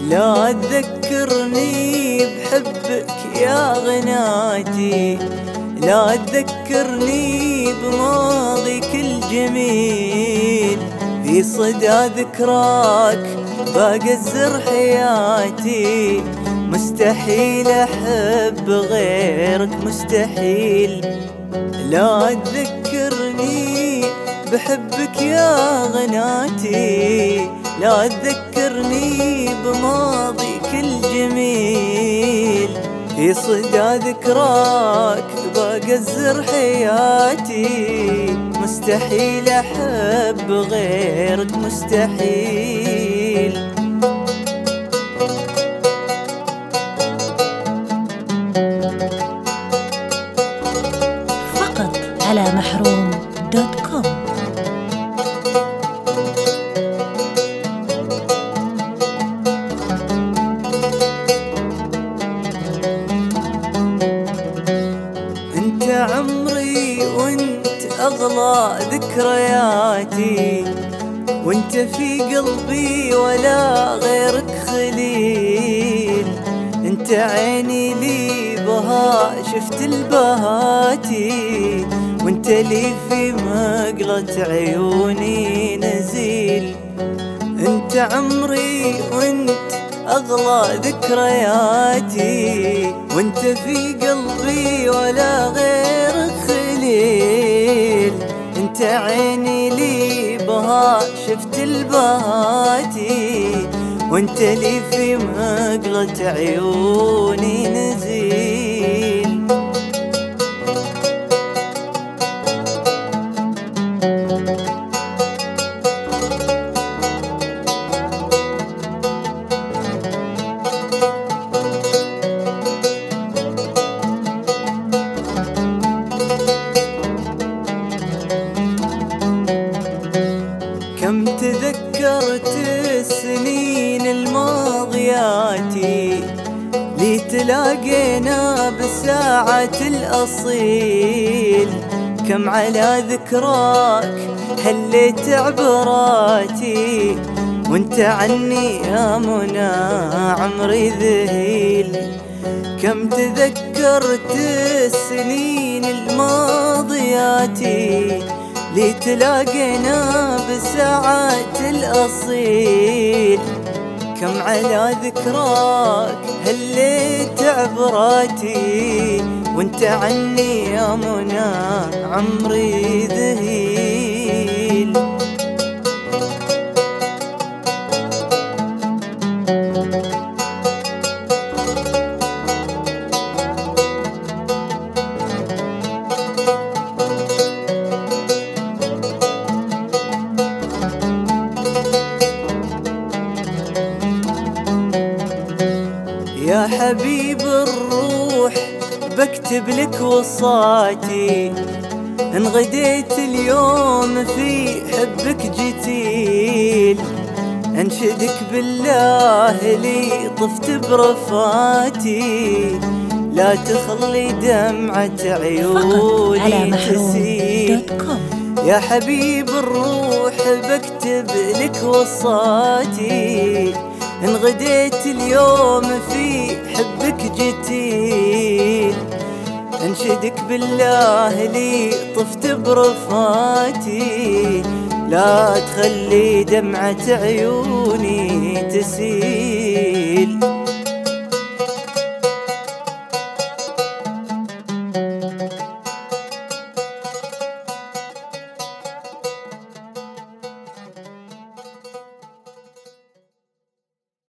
لا تذكرني بحبك يا غناتي، لا تذكرني بماضيك الجميل، في صدى ذكراك بقزر حياتي، مستحيل أحب غيرك مستحيل. لا تذكرني بحبك يا غناتي، لا تذكرني بماضيك الجميل، في صدى ذكراك بقزر حياتي، مستحيل أحب غيرك مستحيل. فقط على محروم.com. انت عمري وانت اغلى ذكرياتي، وانت في قلبي ولا غيرك خليل، انت عيني لي بها شفت البهاتي، وانت لي في مقلة عيوني نزيل. انت عمري وانت أغلى ذكرياتي، وانت في قلبي ولا غير خليل، انت عيني لي بها شفت البهاتي، وانت لي في مقلة عيوني نزيل. كم تذكرت السنين الماضياتي، لي تلاقينا بساعة الأصيل، كم على ذكراك هليت عبراتي، وانت عني يا منى عمري ذهيل. كم تذكرت السنين الماضياتي، لي تلاقينا بساعات الأصيل، كم على ذكراك هليت عبراتي، وانت عني يا منى عمري ذهيل. يا حبيب الروح بكتب لك وصاتي، ان غديت اليوم في حبك جتيل، انشدك بالله لي طفت برفاتي، لا تخلي دمعة عيوني تسيل. يا حبيب الروح بكتب لك وصاتي، إن غديت اليوم في حبك جتيل، انشدك بالله لي طفت برفاتي، لا تخلي دمعة عيوني تسيل.